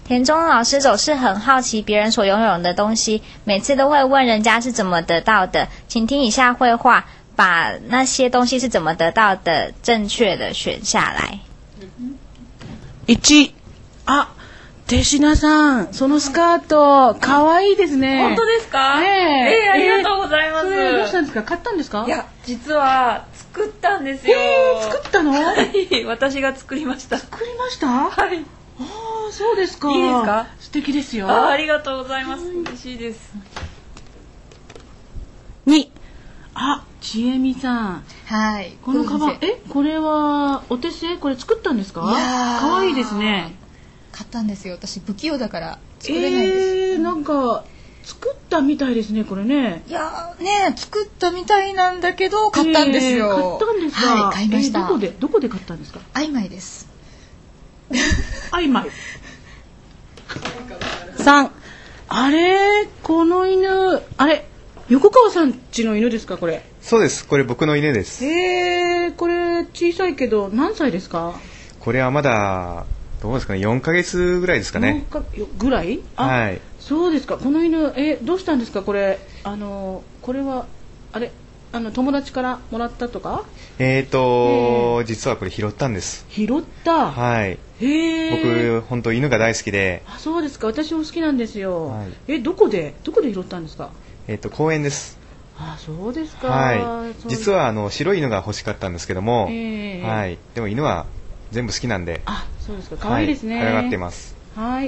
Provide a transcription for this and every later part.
田中老师总是很好奇别人所拥有的东西，每次都会问人家是怎么得到的。请听以下绘画，把那些东西是怎么得到的正确的选下来。 1、あ、手品さん、そのスカート、かわいいですね。 本当ですか？ありがとうございます。 それどうしたんですか？買ったんですか？ いや、実は作ったんですよ。 作ったの？ はい、私が作りました。 作りました？ はい。 ああ、そうですか。 いいですか？ 素敵ですよ。 ありがとうございます。嬉しいです。 2、あ、ちえみさん。 はい。 このカバン、これはお手製？これ作ったんですか？かわいいですね。 買ったんですよ。私不器用だから作れないです。 なんか作ったみたいですね、これね。 いやね、作ったみたいなんだけど買ったんですよ。 買ったんですか？ はい、買いました。 どこで買ったんですか？ アイマイです。 アイマイ。3、あれ、この犬、あれ、横川さん家の犬ですか、これ？ そうです。これ僕の犬です。 これ小さいけど何歳ですか？ これはまだどうですかね、4ヶ月ぐらいですかね。 ぐらい？ はい。 そうですか。この犬、どうしたんですか、これ？これはあれ、友達からもらったとか？ 実はこれ拾ったんです。 拾った？ はい。僕本当犬が大好きで。 あ、そうですか。私も好きなんですよ。 はい、 どこで拾ったんですか？ 公園です。 あ、そうですか。 はい。実は白い犬が欲しかったんですけども、はい。でも犬は全部好きなんで。 あ、そうですか。可愛いですね。 可愛がっています。 はい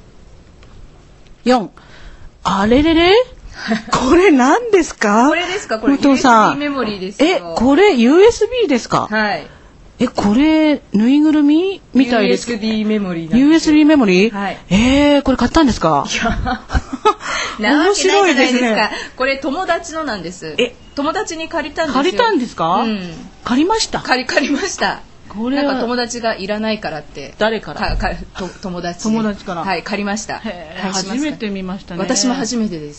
。4、あれれれ？これ何ですか？ これですか？これ USB メモリーですよ。 これ USB ですか？ はい。 これぬいぐるみみたいですか？ USB メモリーなんです。 USB メモリー？ はい。 これ買ったんですか？ いや、面白いですね。これ友達のなんです。友達に借りたんですよ。 借りたんですか？うん。借りました。 借りました。 これなんか友達がいらないからって。 誰から？ 友達から。 はい、借りました。 初めて見ましたね。 私も初めてです。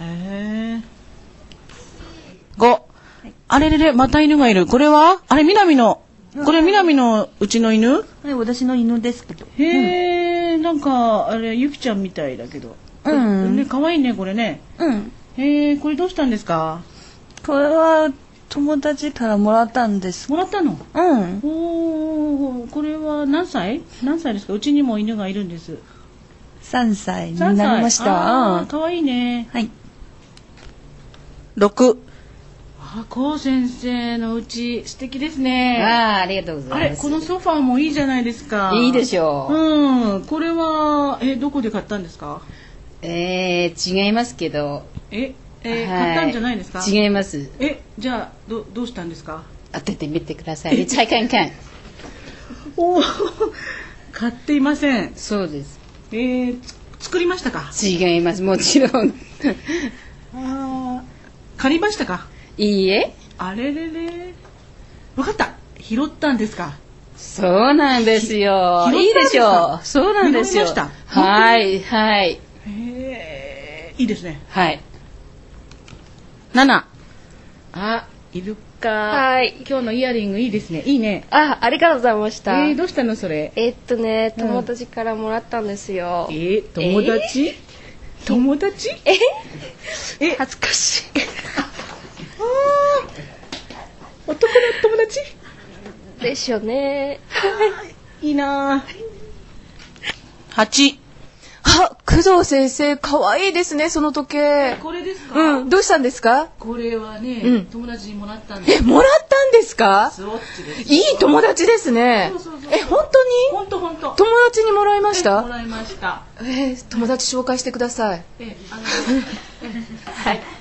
5、あれれれ、また犬がいる。これは？あれ、南のうちの犬？ はい、私の犬ですけど。 なんかあれゆきちゃんみたいだけど。ね、可愛いね、これね。これどうしたんですか？ これは友達からもらったんです。 もらったの？これは何歳ですか？うちにも犬がいるんです。 3歳になりました。 可愛いね。 はい。 6、こう先生のうち素敵ですね。 ありがとうございます。 このソファーもいいじゃないですか。 いいでしょう。これはどこで買ったんですか？ 違いますけど。 買ったんじゃないですか？ 違います。 じゃあどうしたんですか？ 当ててみてください。再看看。 買っていません。 そうです。 作りましたか？ 違います。もちろん。 借りましたか？ いいえ。 あれれれ。わかった。拾ったんですか？ そうなんですよ。いいでしょう。そうなんですよ。はいはい。 いいですね。 はい。 7、イルカ。 はい。 今日のイヤリングいいですね。いいね。 ありがとうございました。 どうしたのそれ？ 友達からもらったんですよ。 友達？友達？ 恥ずかしい。 男の友達？ でしょね。 いいな。8、 工藤先生、可愛いですね、その時計。 これですか？ どうしたんですか？ これはね、友達にもらったんです。 もらったんですか？ スウォッチです。 いい友達ですね。本当に？ 本当。 友達にもらいました？ もらいました。 友達紹介してください。 はい。